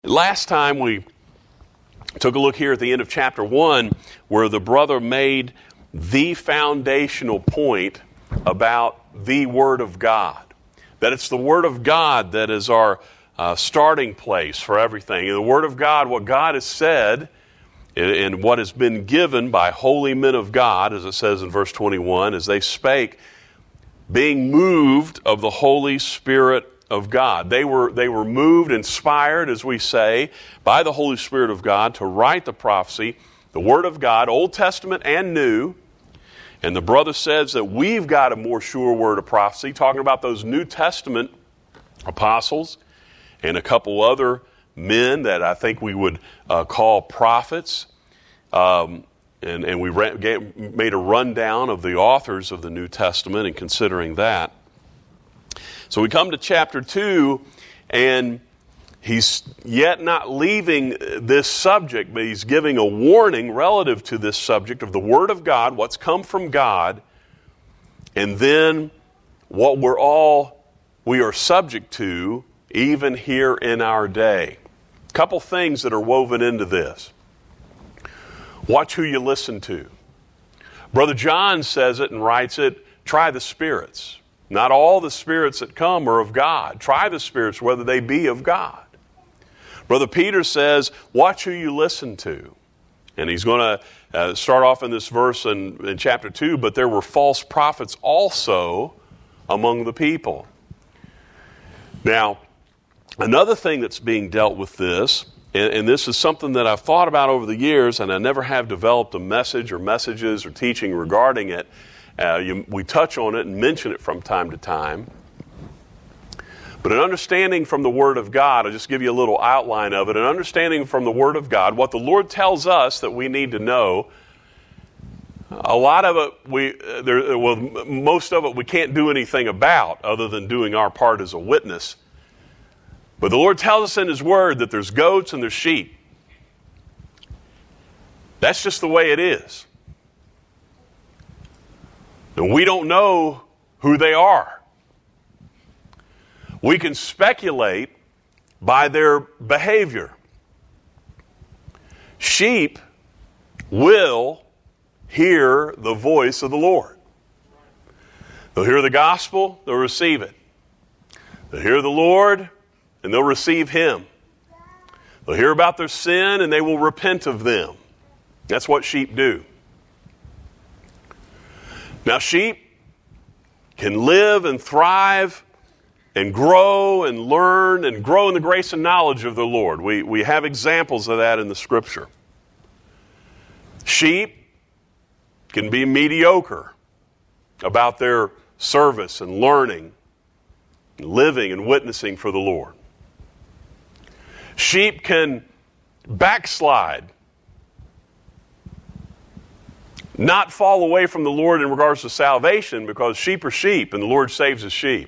Last time we took a look here at the end of chapter 1 where the brother made the foundational point about the Word of God. That it's the Word of God that is our starting place for everything. And the Word of God, what God has said and what has been given by holy men of God, as it says in verse 21, as they spake, being moved of the Holy Spirit of God. They were moved, inspired, as we say, by the Holy Spirit of God to write the prophecy, the Word of God, Old Testament and New. And the brother says that we've got a more sure word of prophecy, talking about those New Testament apostles and a couple other men that I think we would call prophets. And we made a rundown of the authors of the New Testament and considering that. So we come to chapter 2, and he's yet not leaving this subject, but he's giving a warning relative to this subject of the Word of God, what's come from God, and then what we are subject to even here in our day. A couple things that are woven into this. Watch who you listen to. Brother John says it and writes it, try the spirits. Not all the spirits that come are of God. Try the spirits whether they be of God. Brother Peter says, watch who you listen to. And he's going to start off in this verse in chapter 2, but there were false prophets also among the people. Now, another thing that's being dealt with this, and this is something that I've thought about over the years, and I never have developed a message or messages or teaching regarding it. We touch on it and mention it from time to time. But an understanding from the Word of God, I'll just give you a little outline of it, an understanding from the Word of God, what the Lord tells us that we need to know. A lot of it, most of it we can't do anything about other than doing our part as a witness. But the Lord tells us in His Word that there's goats and there's sheep. That's just the way it is. And we don't know who they are. We can speculate by their behavior. Sheep will hear the voice of the Lord. They'll hear the gospel, they'll receive it. They'll hear the Lord, and they'll receive Him. They'll hear about their sin, and they will repent of them. That's what sheep do. Now, sheep can live and thrive and grow and learn and grow in the grace and knowledge of the Lord. We have examples of that in the Scripture. Sheep can be mediocre about their service and learning, and living and witnessing for the Lord. Sheep can backslide, not fall away from the Lord in regards to salvation, because sheep are sheep and the Lord saves His sheep.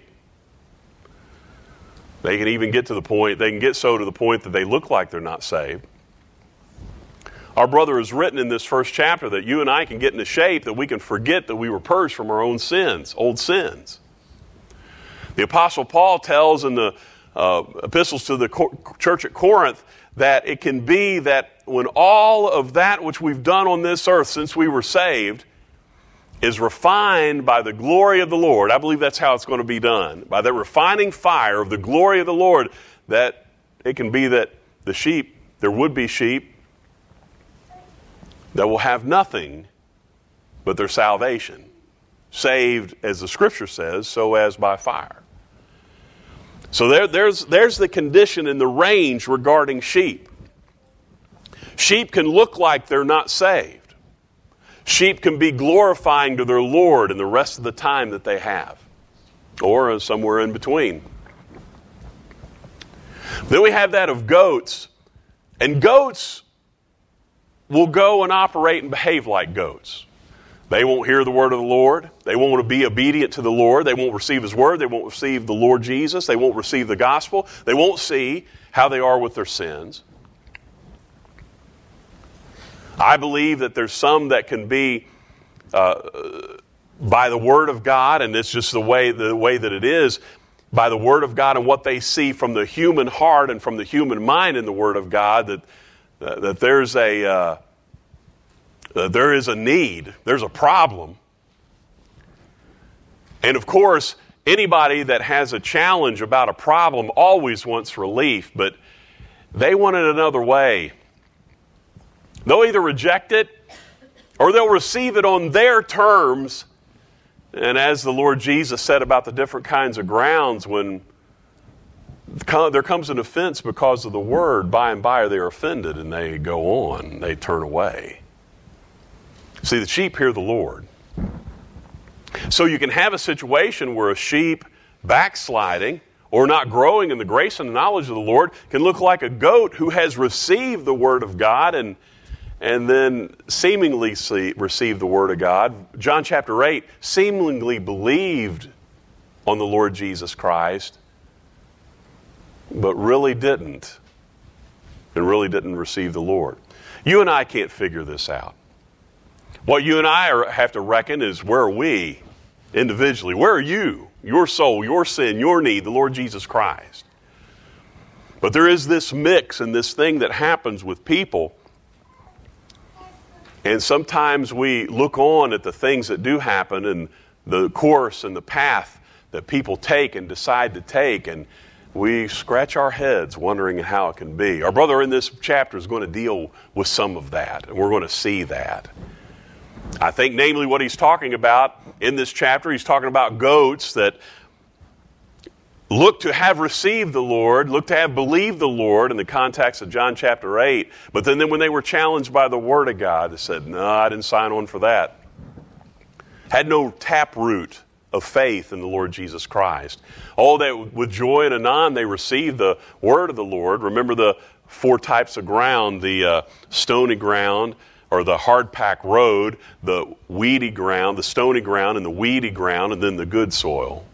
They can even get to the point that they look like they're not saved. Our brother has written in this first chapter that you and I can get into shape that we can forget that we were purged from our own sins, old sins. The Apostle Paul tells in the epistles to the church at Corinth that it can be that when all of that which we've done on this earth since we were saved is refined by the glory of the Lord, I believe that's how it's going to be done, by the refining fire of the glory of the Lord, that it can be that the sheep, there would be sheep that will have nothing but their salvation, saved, as the Scripture says, so as by fire. So there's the condition and the range regarding sheep. Sheep can look like they're not saved. Sheep can be glorifying to their Lord in the rest of the time that they have, or somewhere in between. Then we have that of goats, and goats will go and operate and behave like goats. They won't hear the word of the Lord. They won't be obedient to the Lord. They won't receive His word. They won't receive the Lord Jesus. They won't receive the gospel. They won't see how they are with their sins. I believe that there's some that can be by the Word of God, and it's just the way that it is, by the Word of God and what they see from the human heart and from the human mind in the Word of God, that there is a need, there's a problem. And of course, anybody that has a challenge about a problem always wants relief, but they want it another way. They'll either reject it or they'll receive it on their terms. And as the Lord Jesus said about the different kinds of grounds, when there comes an offense because of the word, by and by they are offended and they go on, they turn away. See, the sheep hear the Lord. So you can have a situation where a sheep backsliding or not growing in the grace and the knowledge of the Lord can look like a goat who has received the word of God and then seemingly received the word of God. John chapter 8, seemingly believed on the Lord Jesus Christ, but really didn't. And really didn't receive the Lord. You and I can't figure this out. What you and I have to reckon is, where are we individually? Where are you? Your soul, your sin, your need, the Lord Jesus Christ. But there is this mix and this thing that happens with people. And sometimes we look on at the things that do happen and the course and the path that people take and decide to take, and we scratch our heads wondering how it can be. Our brother in this chapter is going to deal with some of that, and we're going to see that. I think namely what he's talking about in this chapter, he's talking about goats that look to have received the Lord, look to have believed the Lord in the context of John chapter 8. But then when they were challenged by the Word of God, they said, no, I didn't sign on for that. Had no taproot of faith in the Lord Jesus Christ. Oh, that with joy and anon they received the Word of the Lord. Remember the 4 types of ground, the stony ground, or the hard-packed road, the weedy ground, the stony ground, and the weedy ground, and then the good soil.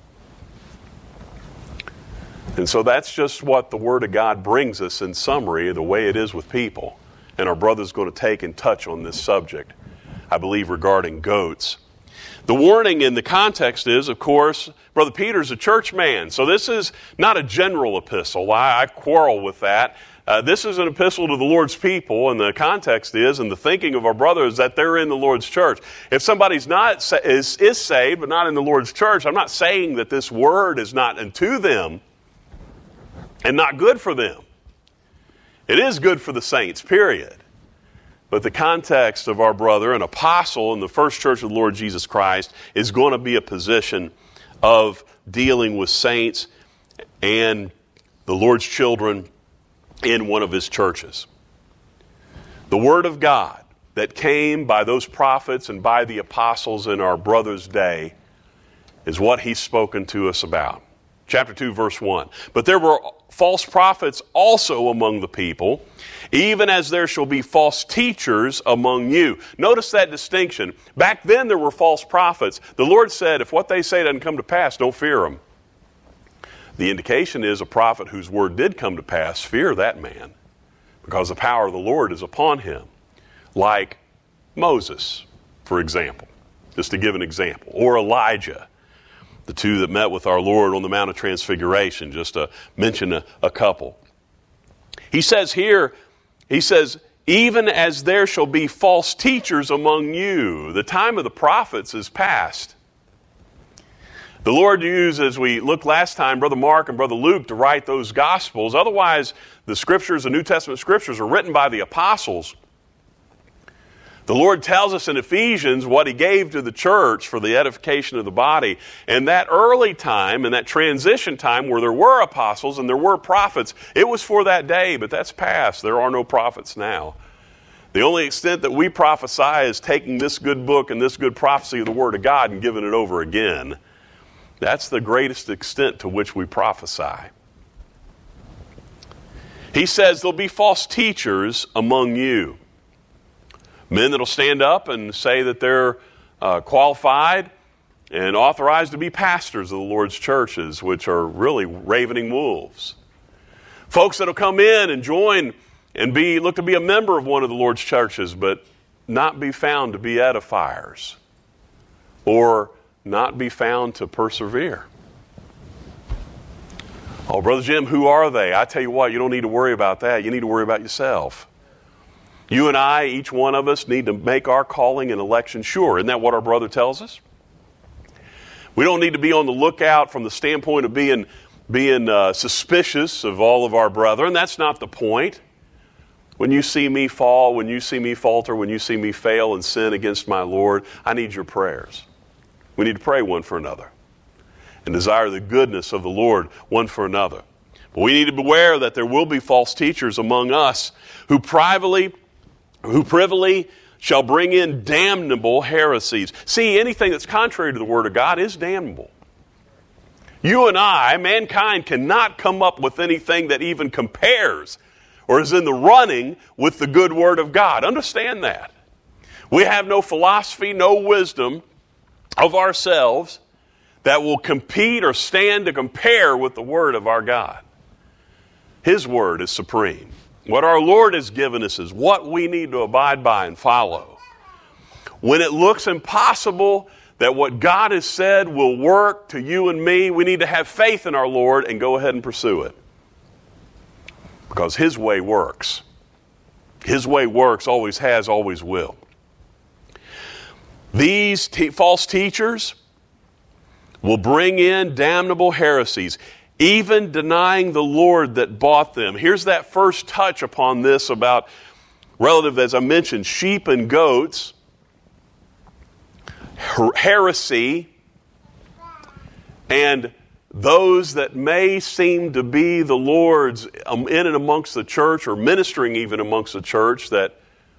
And so that's just what the Word of God brings us in summary, the way it is with people. And our brother's going to take and touch on this subject, I believe, regarding goats. The warning in the context is, of course, Brother Peter's a church man. So this is not a general epistle. I quarrel with that. This is an epistle to the Lord's people, and the context is, and the thinking of our brothers, that they're in the Lord's church. If somebody's not is saved but not in the Lord's church, I'm not saying that this word is not unto them and not good for them. It is good for the saints, period. But the context of our brother, an apostle in the first church of the Lord Jesus Christ, is going to be a position of dealing with saints and the Lord's children in one of his churches. The Word of God that came by those prophets and by the apostles in our brother's day is what he's spoken to us about. Chapter 2, verse 1. But there were false prophets also among the people, even as there shall be false teachers among you. Notice that distinction. Back then there were false prophets. The Lord said, if what they say doesn't come to pass, don't fear them. The indication is a prophet whose word did come to pass, fear that man, because the power of the Lord is upon him. Like Moses, for example, just to give an example, or Elijah, the two that met with our Lord on the Mount of Transfiguration, just to mention a couple. He says here, even as there shall be false teachers among you. The time of the prophets is past. The Lord used, as we looked last time, Brother Mark and Brother Luke to write those Gospels. Otherwise, the Scriptures, the New Testament Scriptures, are written by the apostles. The Lord tells us in Ephesians what He gave to the church for the edification of the body. And that early time, and that transition time where there were apostles and there were prophets, it was for that day, but that's past. There are no prophets now. The only extent that we prophesy is taking this good book and this good prophecy of the Word of God and giving it over again. That's the greatest extent to which we prophesy. He says there'll be false teachers among you. Men that'll stand up and say that they're qualified and authorized to be pastors of the Lord's churches, which are really ravening wolves. Folks that'll come in and join and look to be a member of one of the Lord's churches, but not be found to be edifiers or not be found to persevere. Oh, Brother Jim, who are they? I tell you what, you don't need to worry about that. You need to worry about yourself. You and I, each one of us, need to make our calling and election sure. Isn't that what our brother tells us? We don't need to be on the lookout from the standpoint of being suspicious of all of our brethren. That's not the point. When you see me fall, when you see me falter, when you see me fail and sin against my Lord, I need your prayers. We need to pray one for another and desire the goodness of the Lord one for another. But we need to beware that there will be false teachers among us who privily shall bring in damnable heresies. See, anything that's contrary to the Word of God is damnable. You and I, mankind, cannot come up with anything that even compares or is in the running with the good Word of God. Understand that. We have no philosophy, no wisdom of ourselves that will compete or stand to compare with the Word of our God. His Word is supreme. What our Lord has given us is what we need to abide by and follow. When it looks impossible that what God has said will work to you and me, we need to have faith in our Lord and go ahead and pursue it. Because His way works. His way works, always has, always will. These false teachers will bring in damnable heresies, even denying the Lord that bought them. Here's that first touch upon this about relative, as I mentioned, sheep and goats, heresy, and those that may seem to be the Lord's in and amongst the church or ministering even amongst the church that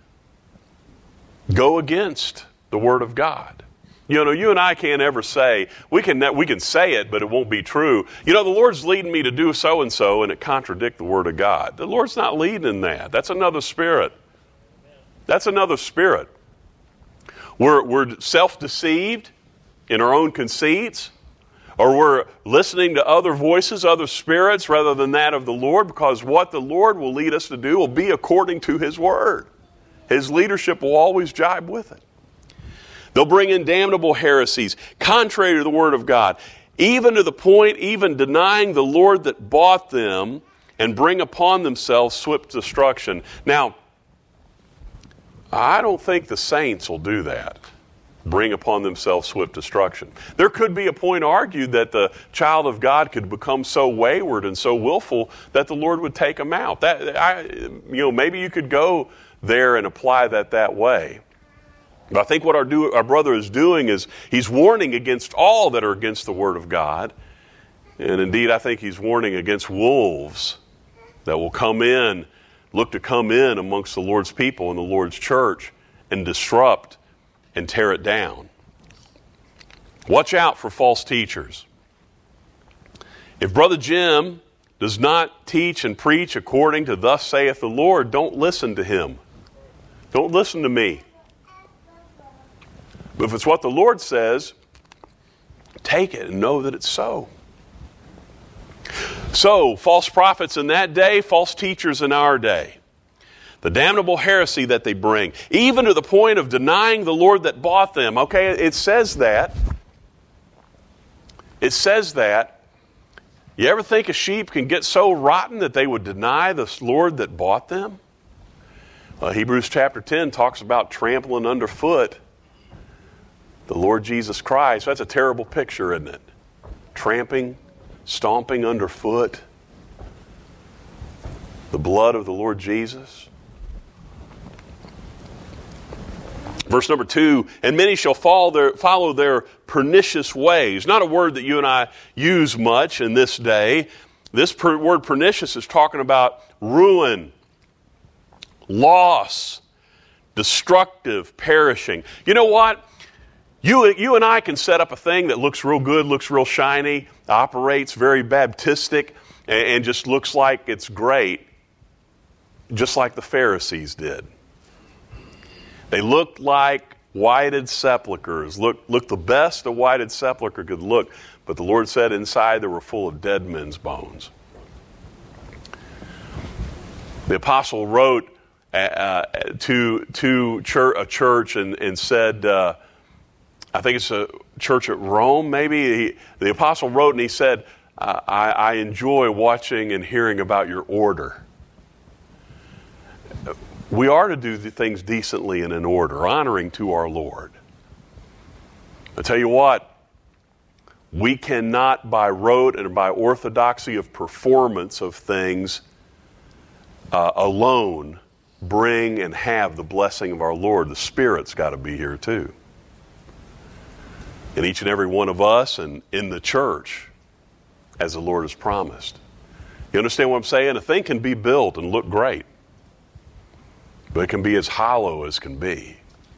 go against the Word of God. You know, you and I can't ever say, we can say it, but it won't be true. You know, the Lord's leading me to do so-and-so, and it contradicts the Word of God. The Lord's not leading in that. That's another spirit. That's another spirit. We're self-deceived in our own conceits, or we're listening to other voices, other spirits, rather than that of the Lord, because what the Lord will lead us to do will be according to His Word. His leadership will always jibe with it. They'll bring in damnable heresies, contrary to the Word of God, even to the point, even denying the Lord that bought them, and bring upon themselves swift destruction. Now, I don't think the saints will do that, bring upon themselves swift destruction. There could be a point argued that the child of God could become so wayward and so willful that the Lord would take them out. Maybe you could go there and apply that way. But I think what our brother is doing is he's warning against all that are against the Word of God. And indeed, I think he's warning against wolves that will look to come in amongst the Lord's people and the Lord's church and disrupt and tear it down. Watch out for false teachers. If Brother Jim does not teach and preach according to thus saith the Lord, don't listen to him. Don't listen to me. But if it's what the Lord says, take it and know that it's so. So, false prophets in that day, false teachers in our day. The damnable heresy that they bring, even to the point of denying the Lord that bought them. Okay, it says that. It says that. You ever think a sheep can get so rotten that they would deny the Lord that bought them? Hebrews chapter 10 talks about trampling underfoot the Lord Jesus Christ. That's a terrible picture, isn't it? Tramping, stomping underfoot the blood of the Lord Jesus. Verse number 2, and many shall follow their pernicious ways. Not a word that you and I use much in this day. This word pernicious is talking about ruin, loss, destructive, perishing. You know what? You and I can set up a thing that looks real good, looks real shiny, operates very Baptistic, and just looks like it's great, just like the Pharisees did. They looked like whited sepulchres, looked the best a whited sepulchre could look, but the Lord said inside they were full of dead men's bones. The apostle wrote to a church and said, I think it's a church at Rome, maybe. The apostle wrote and he said, I enjoy watching and hearing about your order. We are to do the things decently and in order, honoring to our Lord. I tell you what, we cannot by rote and by orthodoxy of performance of things alone bring and have the blessing of our Lord. The Spirit's got to be here too. In each and every one of us and in the church, as the Lord has promised. You understand what I'm saying? A thing can be built and look great, but it can be as hollow as can be.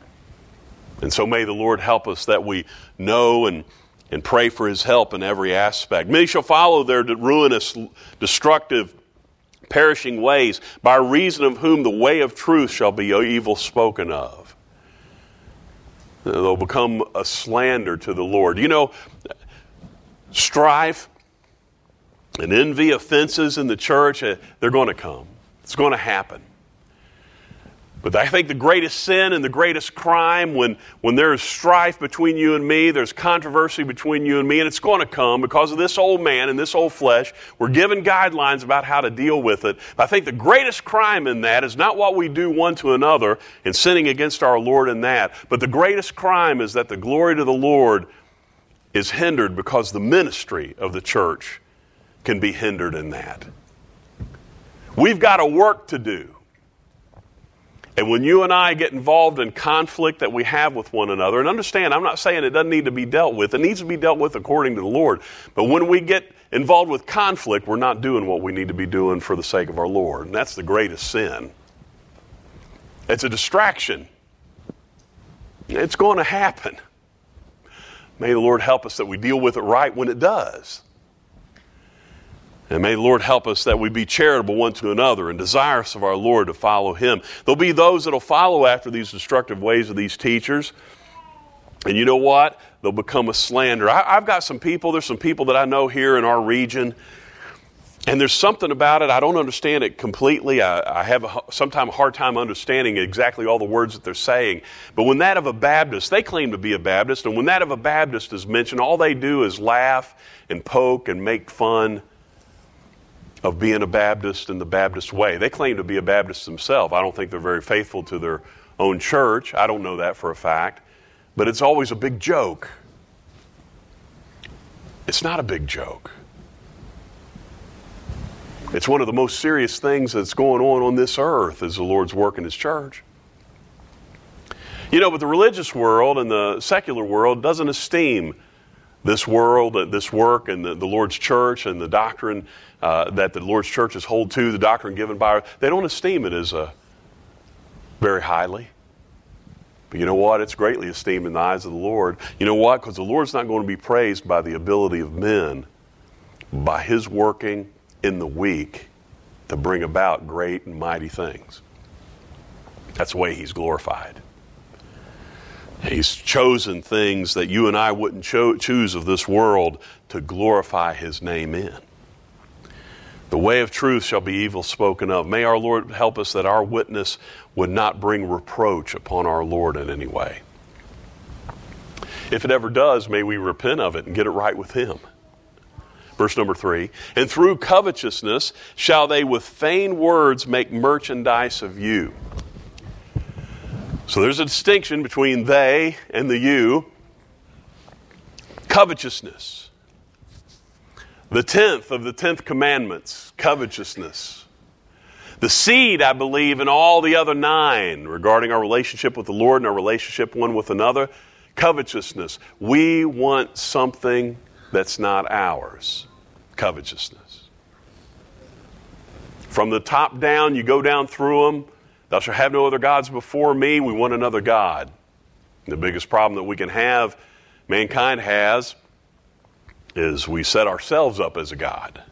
And so may the Lord help us that we know and pray for His help in every aspect. Many shall follow their ruinous, destructive, perishing ways, by reason of whom the way of truth shall be evil spoken of. They'll become a slander to the Lord. You know, strife and envy, offenses in the church, they're going to come. It's going to happen. But I think the greatest sin and the greatest crime, when there's strife between you and me, there's controversy between you and me, and it's going to come because of this old man and this old flesh. We're given guidelines about how to deal with it. I think the greatest crime in that is not what we do one to another in sinning against our Lord in that, but the greatest crime is that the glory to the Lord is hindered because the ministry of the church can be hindered in that. We've got a work to do. And when you and I get involved in conflict that we have with one another, and understand, I'm not saying it doesn't need to be dealt with. It needs to be dealt with according to the Lord. But when we get involved with conflict, we're not doing what we need to be doing for the sake of our Lord. And that's the greatest sin. It's a distraction. It's going to happen. May the Lord help us that we deal with it right when it does. And may the Lord help us that we be charitable one to another and desirous of our Lord to follow Him. There'll be those that will follow after these destructive ways of these teachers. And you know what? They'll become a slander. I've got some people, there's some people that I know here in our region, and there's something about it, I don't understand it completely. I have sometimes a hard time understanding exactly all the words that they're saying. But when that of a Baptist, they claim to be a Baptist, and when that of a Baptist is mentioned, all they do is laugh and poke and make fun of being a Baptist in the Baptist way. They claim to be a Baptist themselves. I don't think they're very faithful to their own church. I don't know that for a fact. But it's always a big joke. It's not a big joke. It's one of the most serious things that's going on this earth is the Lord's work in His church. You know, but the religious world and the secular world doesn't esteem this world, this work, and the Lord's church and the doctrine that the Lord's churches hold to, the doctrine given by, they don't esteem it as very highly. But you know what? It's greatly esteemed in the eyes of the Lord. You know what? Because the Lord's not going to be praised by the ability of men, by His working in the weak to bring about great and mighty things. That's the way He's glorified. He's chosen things that you and I wouldn't choose of this world to glorify His name in. The way of truth shall be evil spoken of. May our Lord help us that our witness would not bring reproach upon our Lord in any way. If it ever does, may we repent of it and get it right with Him. Verse number 3, and through covetousness shall they with vain words make merchandise of you. So there's a distinction between they and the you. Covetousness. The 10th of the 10th commandments, covetousness. The seed, I believe, in all the other 9 regarding our relationship with the Lord and our relationship one with another, covetousness. We want something that's not ours. Covetousness. From the top down, you go down through them. Thou shalt have no other gods before me. We want another God. And the biggest problem that we can have, mankind has, is we set ourselves up as a God.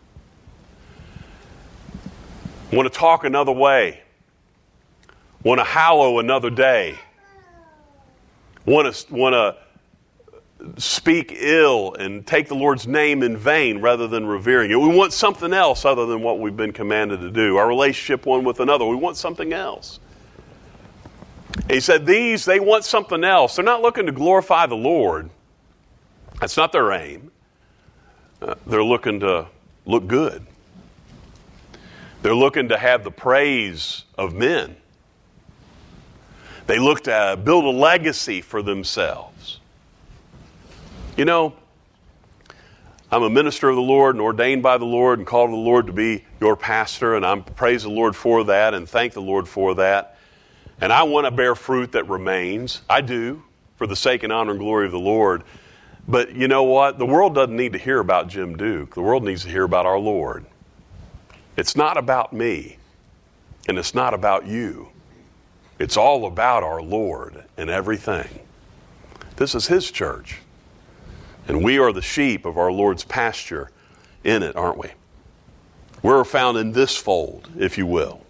Want to talk another way. Want to hallow another day. Want to speak ill and take the Lord's name in vain rather than revering it. We want something else other than what we've been commanded to do. Our relationship one with another, we want something else. He said these, they want something else. They're not looking to glorify the Lord. That's not their aim. They're looking to look good. They're looking to have the praise of men. They look to build a legacy for themselves. You know, I'm a minister of the Lord and ordained by the Lord and called of the Lord to be your pastor, and I praise the Lord for that and thank the Lord for that. And I want to bear fruit that remains. I do, for the sake and honor and glory of the Lord. But you know what? The world doesn't need to hear about Jim Duke. The world needs to hear about our Lord. It's not about me, and it's not about you. It's all about our Lord and everything. This is His church. And we are the sheep of our Lord's pasture in it, aren't we? We're found in this fold, if you will.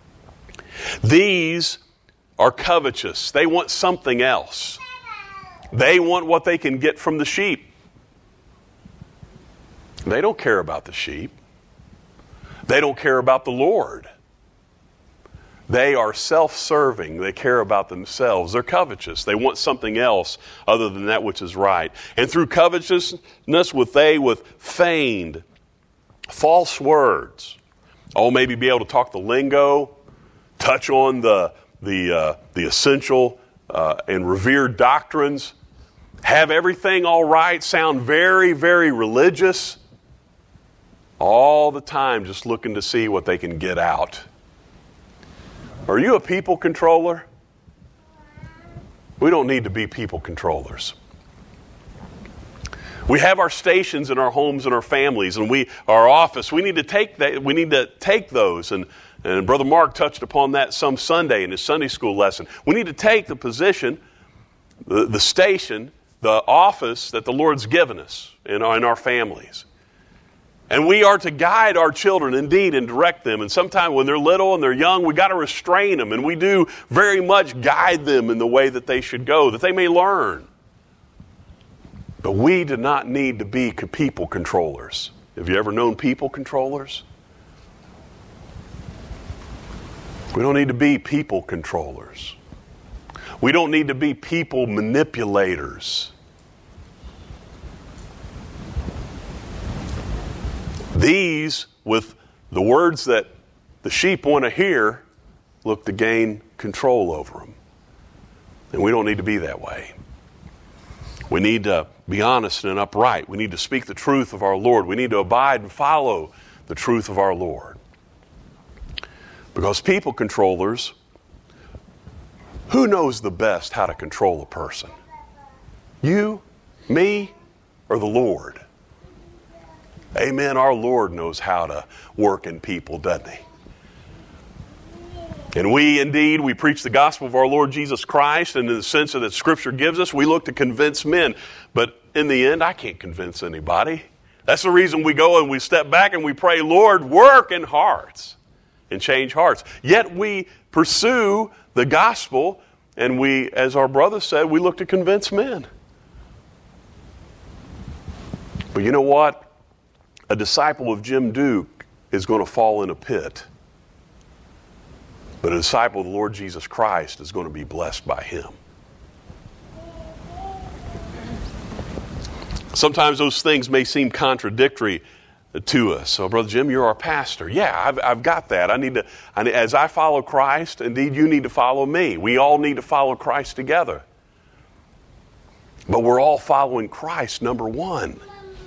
These are covetous. They want something else. They want what they can get from the sheep. They don't care about the sheep. They don't care about the Lord. They are self-serving. They care about themselves. They're covetous. They want something else other than that which is right. And through covetousness, with feigned, false words. Maybe be able to talk the lingo, touch on the essential and revered doctrines, have everything all right, sound very, very religious, all the time just looking to see what they can get out. Are you a people controller? We don't need to be people controllers. We have our stations in our homes and our families, and our office. We need to take that. We need to take those, and Brother Mark touched upon that some Sunday in his Sunday school lesson. We need to take the position, the station, the office that the Lord's given us in our families. And we are to guide our children, indeed, and direct them. And sometimes when they're little and they're young, we got to restrain them. And we do very much guide them in the way that they should go, that they may learn. But we do not need to be people controllers. Have you ever known people controllers? We don't need to be people controllers. We don't need to be people manipulators. These, with the words that the sheep want to hear, look to gain control over them. And we don't need to be that way. We need to be honest and upright. We need to speak the truth of our Lord. We need to abide and follow the truth of our Lord. Because people controllers, who knows the best how to control a person? You, me, or the Lord? Amen. Our Lord knows how to work in people, doesn't He? And we preach the gospel of our Lord Jesus Christ, and in the sense that Scripture gives us, we look to convince men. But in the end, I can't convince anybody. That's the reason we go and we step back and we pray, Lord, work in hearts and change hearts. Yet we pursue the gospel, and we, as our brother said, we look to convince men. But you know what? A disciple of Jim Duke is going to fall in a pit. But a disciple of the Lord Jesus Christ is going to be blessed by him. Sometimes those things may seem contradictory to us. So, Brother Jim, you're our pastor. Yeah, I've got that. As I follow Christ, indeed you need to follow me. We all need to follow Christ together. But we're all following Christ, number one.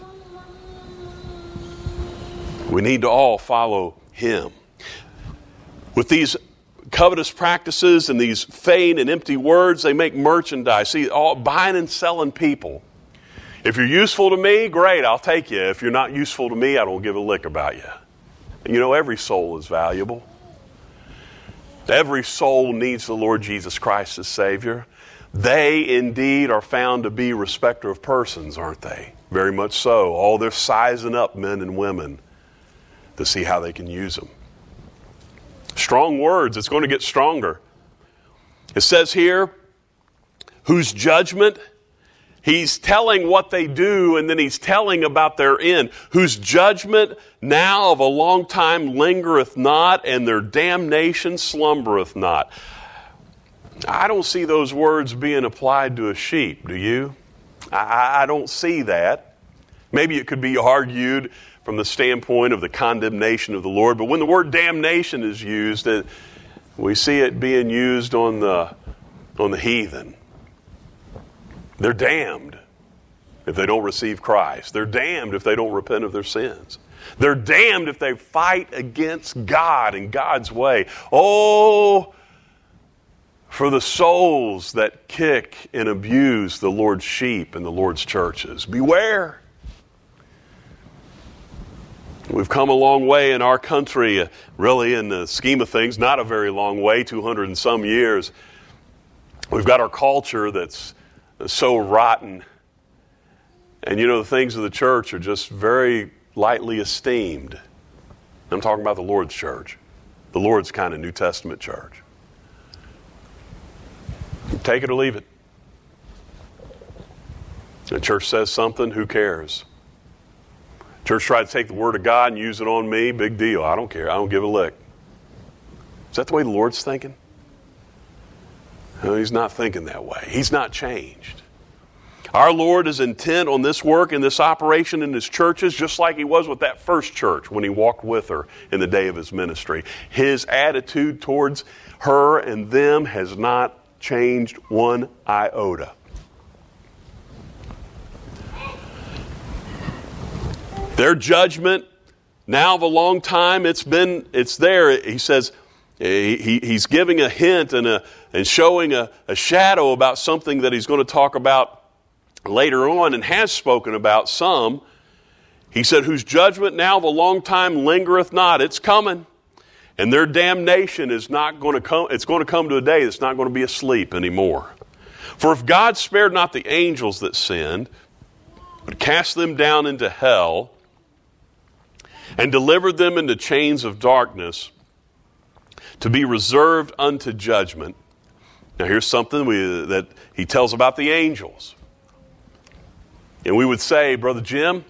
We need to all follow Him. With these covetous practices and these vain and empty words, they make merchandise. See, all buying and selling people. If you're useful to me, great, I'll take you. If you're not useful to me, I don't give a lick about you. And you know, every soul is valuable. Every soul needs the Lord Jesus Christ as Savior. They indeed are found to be respecter of persons, aren't they? Very much so. Oh, they're sizing up men and women to see how they can use them. Strong words. It's going to get stronger. It says here, whose judgment, he's telling what they do, and then he's telling about their end. Whose judgment now of a long time lingereth not, and their damnation slumbereth not. I don't see those words being applied to a sheep, do you? I don't see that. Maybe it could be argued from the standpoint of the condemnation of the Lord, but when the word damnation is used, we see it being used on the heathen. They're damned if they don't receive Christ. They're damned if they don't repent of their sins. They're damned if they fight against God and God's way. Oh, for the souls that kick and abuse the Lord's sheep and the Lord's churches. Beware. We've come a long way in our country, really in the scheme of things, not a very long way, 200 and some years. We've got our culture that's so rotten. And you know, the things of the church are just very lightly esteemed. I'm talking about the Lord's church. The Lord's kind of New Testament church. Take it or leave it. The church says something, who cares? Church tried to take the Word of God and use it on me, big deal. I don't care. I don't give a lick. Is that the way the Lord's thinking? No, He's not thinking that way. He's not changed. Our Lord is intent on this work and this operation in His churches, just like He was with that first church when He walked with her in the day of His ministry. His attitude towards her and them has not changed one iota. Their judgment, now of a long time, it's there. He says he's giving a hint and showing a shadow about something that he's going to talk about later on and has spoken about some. He said, whose judgment now of a long time lingereth not. It's coming. And their damnation is not going to come. It's going to come to a day that's not going to be asleep anymore. For if God spared not the angels that sinned, but cast them down into hell, and delivered them into chains of darkness to be reserved unto judgment. Now here's something that he tells about the angels. And we would say, Brother Jim,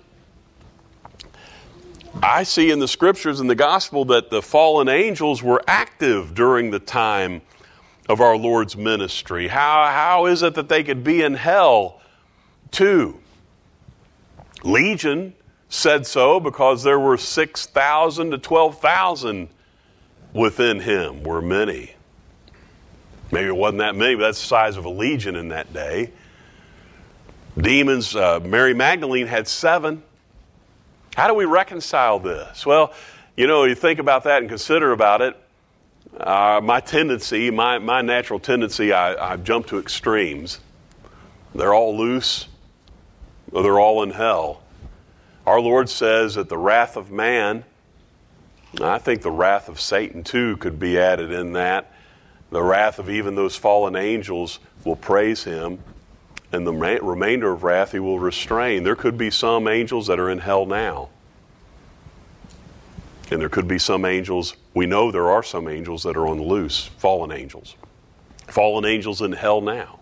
I see in the scriptures and the gospel that the fallen angels were active during the time of our Lord's ministry. How is it that they could be in hell too? Legion said so because there were 6,000 to 12,000 within him, were many. Maybe it wasn't that many, but that's the size of a legion in that day. Demons, Mary Magdalene had 7. How do we reconcile this? Well, you know, you think about that and consider about it. My natural tendency, I jump to extremes. They're all loose, or they're all in hell. Our Lord says that the wrath of man, I think the wrath of Satan too could be added in that. The wrath of even those fallen angels will praise Him, and the remainder of wrath He will restrain. There could be some angels that are in hell now. And there could be some angels, we know there are some angels that are on the loose, fallen angels. Fallen angels in hell now.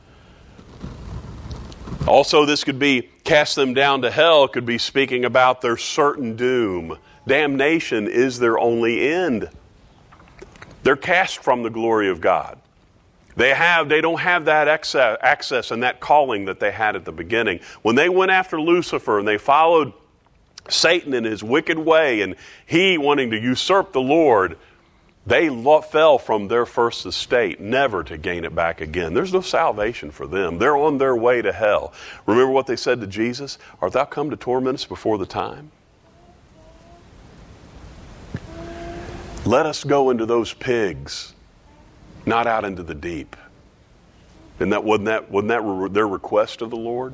Also, this could be cast them down to hell. It could be speaking about their certain doom. Damnation is their only end. They're cast from the glory of God. They don't have that access and that calling that they had at the beginning. When they went after Lucifer and they followed Satan in his wicked way and he wanting to usurp the Lord, they fell from their first estate, never to gain it back again. There's no salvation for them. They're on their way to hell. Remember what they said to Jesus? Art thou come to torment us before the time? Let us go into those pigs, not out into the deep. And wasn't that their request of the Lord?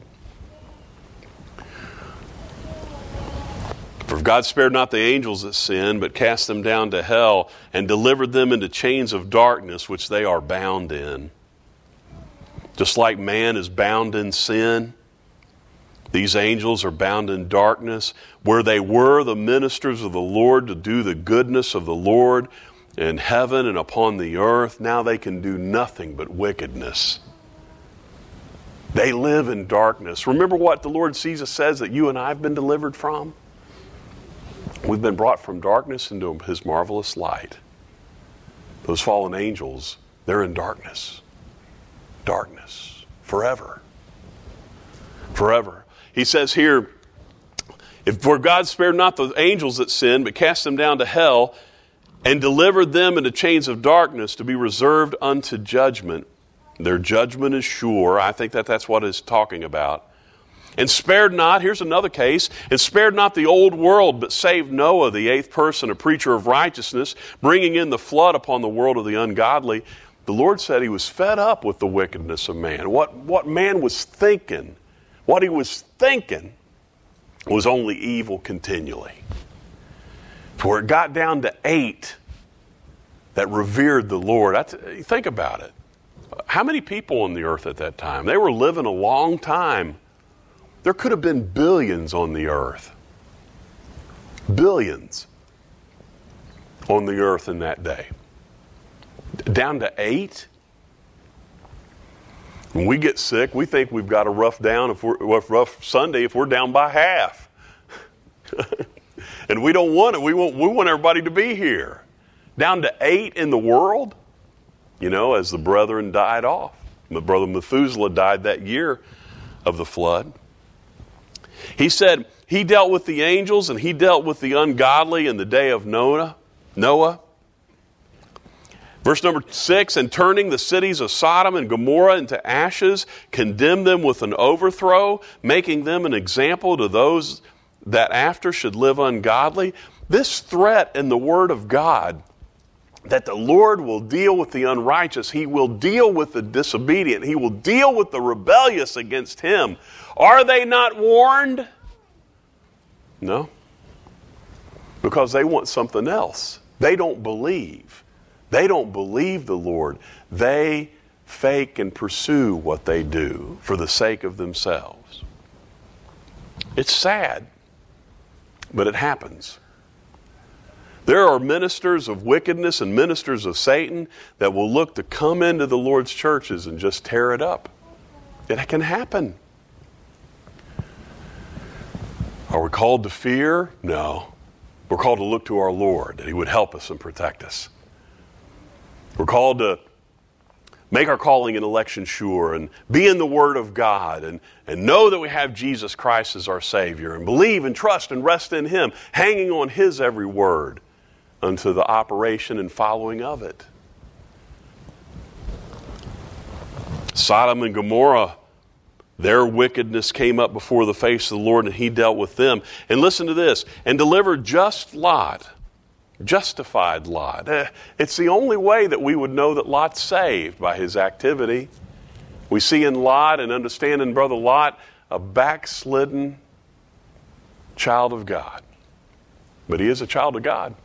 For if God spared not the angels that sinned, but cast them down to hell, and delivered them into chains of darkness, which they are bound in. Just like man is bound in sin, these angels are bound in darkness, where they were the ministers of the Lord to do the goodness of the Lord in heaven and upon the earth. Now they can do nothing but wickedness. They live in darkness. Remember what the Lord Jesus says that you and I have been delivered from? We've been brought from darkness into His marvelous light. Those fallen angels, they're in darkness. Darkness. Forever. Forever. He says here For God spared not the angels that sinned, but cast them down to hell, and delivered them into chains of darkness to be reserved unto judgment. Their judgment is sure. I think that's what it's talking about. And spared not, here's another case, and spared not the old world, but saved Noah, the eighth person, a preacher of righteousness, bringing in the flood upon the world of the ungodly. The Lord said he was fed up with the wickedness of man. What man was thinking, what he was thinking was only evil continually. For it got down to 8 that revered the Lord. Think about it. How many people on the earth at that time? They were living a long time. There could have been billions on the earth. Billions on the earth in that day. Down to 8? When we get sick, we think we've got a rough Sunday if we're down by half. And we don't want it. We want everybody to be here. Down to 8 in the world? You know, as the brethren died off. My brother Methuselah died that year of the flood. He said he dealt with the angels and he dealt with the ungodly in the day of Noah. Verse number 6, and turning the cities of Sodom and Gomorrah into ashes, condemned them with an overthrow, making them an example to those that after should live ungodly. This threat in the Word of God, that the Lord will deal with the unrighteous, He will deal with the disobedient, He will deal with the rebellious against Him. Are they not warned? No. Because they want something else. They don't believe. They don't believe the Lord. They fake and pursue what they do for the sake of themselves. It's sad, but it happens. There are ministers of wickedness and ministers of Satan that will look to come into the Lord's churches and just tear it up. It can happen. Are we called to fear? No. We're called to look to our Lord, that He would help us and protect us. We're called to make our calling and election sure and be in the Word of God and know that we have Jesus Christ as our Savior and believe and trust and rest in Him, hanging on His every word unto the operation and following of it. Sodom and Gomorrah, their wickedness came up before the face of the Lord, and He dealt with them. And listen to this, and delivered justified Lot. It's the only way that we would know that Lot's saved, by his activity. We see in Lot and understand in Brother Lot a backslidden child of God. But he is a child of God.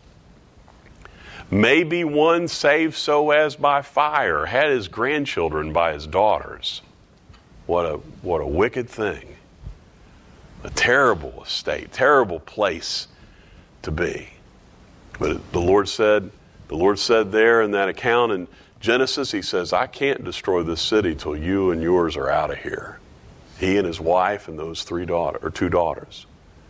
Maybe one saved so as by fire, had his grandchildren by his daughters. What a wicked thing. A terrible estate, terrible place to be. But the Lord said there in that account in Genesis, He says, I can't destroy this city till you and yours are out of here. He and his wife and those 2 daughters.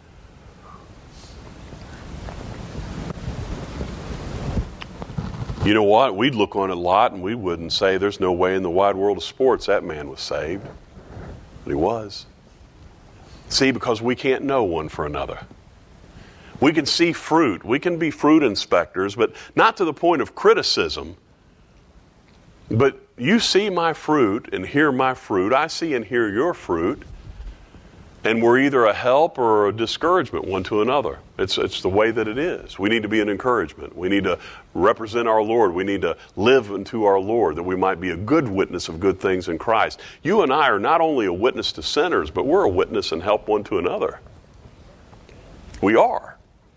You know what? We'd look on it a lot and we wouldn't say there's no way in the wide world of sports that man was saved. But he was. See, because we can't know one for another. We can see fruit. We can be fruit inspectors, but not to the point of criticism. But you see my fruit and hear my fruit. I see and hear your fruit. And we're either a help or a discouragement one to another. It's the way that it is. We need to be an encouragement. We need to represent our Lord. We need to live unto our Lord, that we might be a good witness of good things in Christ. You and I are not only a witness to sinners, but we're a witness and help one to another. We are.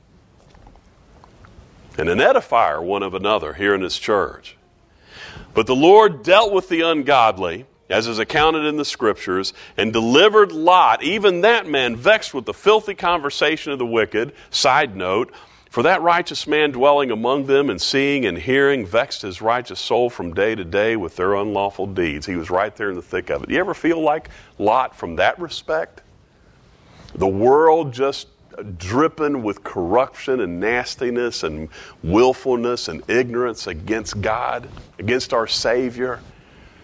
And an edifier one of another here in this church. But the Lord dealt with the ungodly, as is accounted in the Scriptures, and delivered Lot, even that man vexed with the filthy conversation of the wicked. Side note, for that righteous man dwelling among them and seeing and hearing vexed his righteous soul from day to day with their unlawful deeds. He was right there in the thick of it. You ever feel like Lot from that respect? The world just dripping with corruption and nastiness and willfulness and ignorance against God, against our Savior,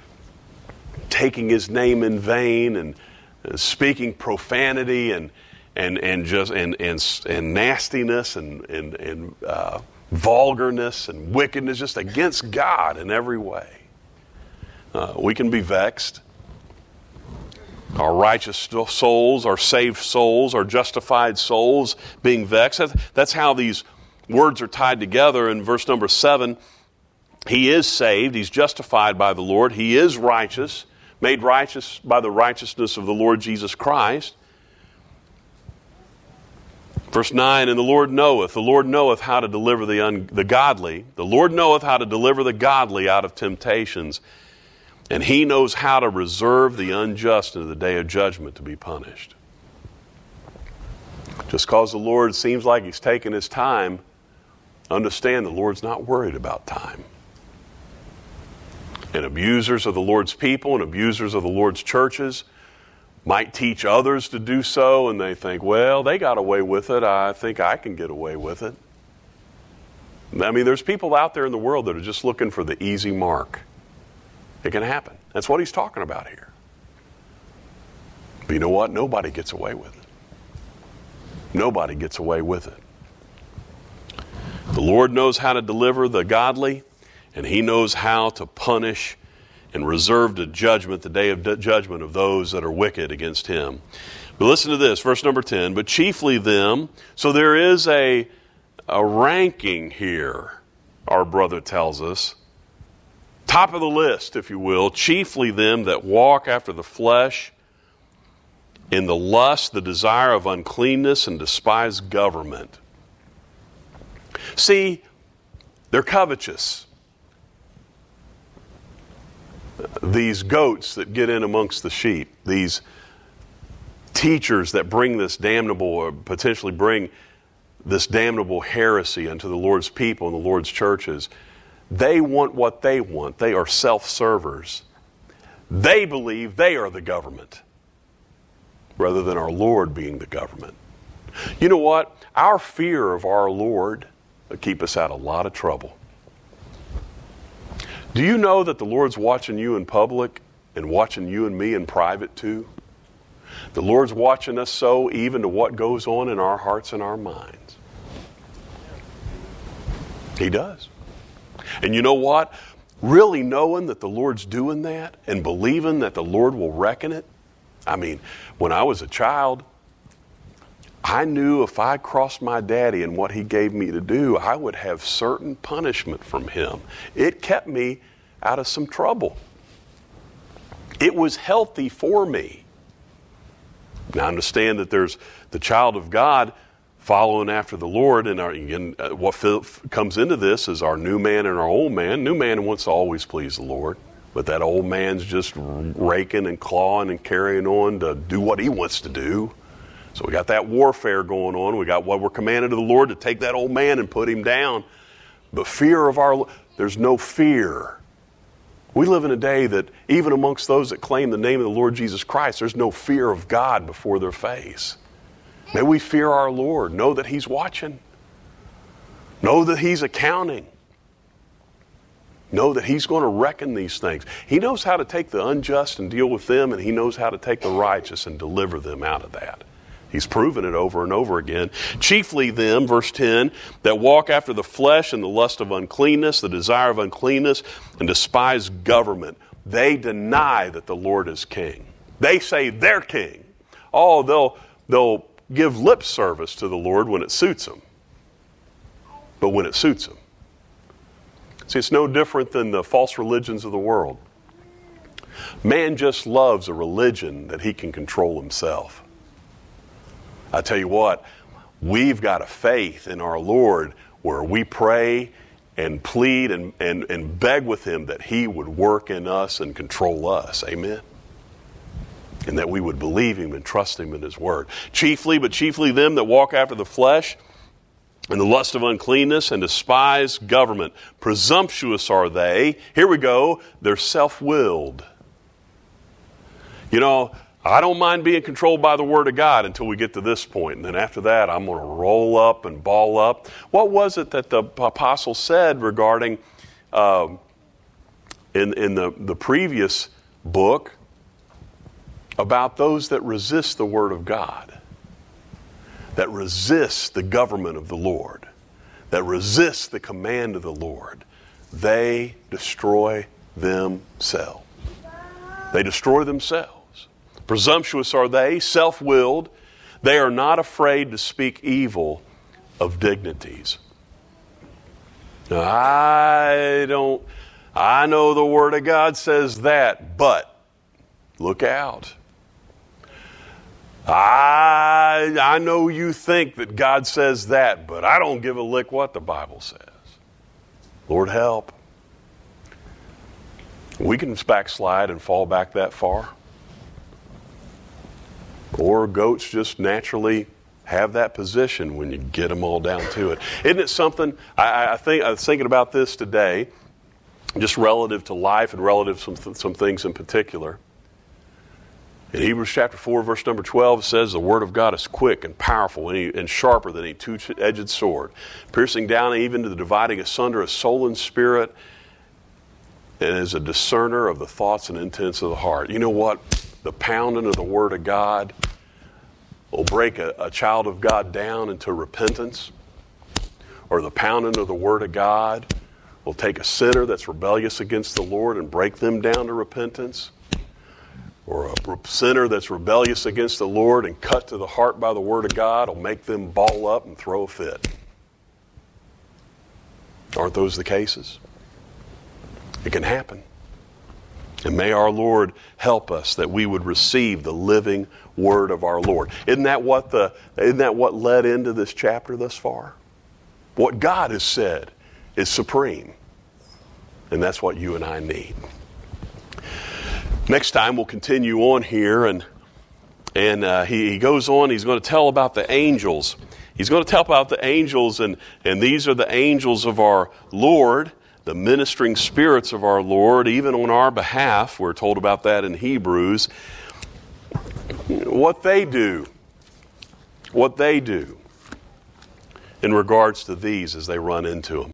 taking His name in vain and speaking profanity and and nastiness and vulgarness and wickedness, just against God in every way. We can be vexed. Our righteous souls, our saved souls, our justified souls being vexed. That's how these words are tied together in verse number 7. He is saved. He's justified by the Lord. He is righteous, made righteous by the righteousness of the Lord Jesus Christ. Verse 9, and the Lord knoweth how to deliver the godly. The Lord knoweth how to deliver the godly out of temptations, and He knows how to reserve the unjust in the day of judgment to be punished. Just because the Lord seems like He's taking His time, understand the Lord's not worried about time. And abusers of the Lord's people and abusers of the Lord's churches might teach others to do so, and they think, well, they got away with it. I think I can get away with it. I mean, there's people out there in the world that are just looking for the easy mark. It can happen. That's what he's talking about here. But you know what? Nobody gets away with it. Nobody gets away with it. The Lord knows how to deliver the godly, and He knows how to punish and reserve to judgment, the day of judgment of those that are wicked against Him. But listen to this, verse number 10. But chiefly them, so there is a ranking here, our brother tells us. Top of the list, if you will, chiefly them that walk after the flesh in the lust, the desire of uncleanness, and despise government. See, they're covetous. These goats that get in amongst the sheep, these teachers that bring this damnable, or potentially bring this damnable heresy unto the Lord's people and the Lord's churches, they want what they want. They are self-servers. They believe they are the government rather than our Lord being the government. You know what? Our fear of our Lord will keep us out of a lot of trouble. Do you know that the Lord's watching you in public and watching you and me in private too? The Lord's watching us so even to what goes on in our hearts and our minds. He does. And you know what? Really knowing that the Lord's doing that and believing that the Lord will reckon it. I mean, when I was a child, I knew if I crossed my daddy and what he gave me to do, I would have certain punishment from him. It kept me out of some trouble. It was healthy for me. Now, understand that there's the child of God following after the Lord, and what comes into this is our new man and our old man. New man wants to always please the Lord, but that old man's just raking and clawing and carrying on to do what he wants to do. So we got that warfare going on. We got what we're commanded of the Lord to take that old man and put him down. But there's no fear. We live in a day that even amongst those that claim the name of the Lord Jesus Christ, there's no fear of God before their face. May we fear our Lord. Know that He's watching. Know that He's accounting. Know that He's going to reckon these things. He knows how to take the unjust and deal with them, and He knows how to take the righteous and deliver them out of that. He's proven it over and over again. Chiefly them, verse 10, that walk after the flesh and the lust of uncleanness, the desire of uncleanness, and despise government. They deny that the Lord is king. They say they're king. Oh, they'll give lip service to the Lord when it suits them. But when it suits them. See, it's no different than the false religions of the world. Man just loves a religion that he can control himself. I tell you what, we've got a faith in our Lord where we pray and plead and beg with Him that He would work in us and control us. Amen? And that we would believe Him and trust Him in His Word. Chiefly them that walk after the flesh and the lust of uncleanness and despise government. Presumptuous are they. Here we go. They're self-willed. You know, I don't mind being controlled by the Word of God until we get to this point. And then after that, I'm going to roll up and ball up. What was it that the apostle said regarding, in the previous book, about those that resist the Word of God? that resists the government of the Lord, that resists the command of the Lord, they destroy themselves. They destroy themselves. Presumptuous are they, self-willed. They are not afraid to speak evil of dignities. Now, I know the Word of God says that, but look out. I know you think that God says that, but I don't give a lick what the Bible says. Lord help. We can backslide and fall back that far. Or goats just naturally have that position when you get them all down to it. Isn't it something? I was thinking about this today, just relative to life and relative to some things in particular. In Hebrews chapter 4, verse number 12, it says, the word of God is quick and powerful and sharper than a two-edged sword, piercing down even to the dividing asunder of soul and spirit, and is a discerner of the thoughts and intents of the heart. You know what? The pounding of the word of God will break a child of God down into repentance, or the pounding of the word of God will take a sinner that's rebellious against the Lord and break them down to repentance, or a sinner that's rebellious against the Lord and cut to the heart by the word of God will make them ball up and throw a fit. Aren't those the cases? It can happen. And may our Lord help us that we would receive the living word of our Lord. Isn't that what led into this chapter thus far? What God has said is supreme. And that's what you and I need. Next time we'll continue on here, and he goes on. He's going to tell about the angels. He's going to tell about the angels, and these are the angels of our Lord, the ministering spirits of our Lord, even on our behalf. We're told about that in Hebrews. What they do in regards to these as they run into them.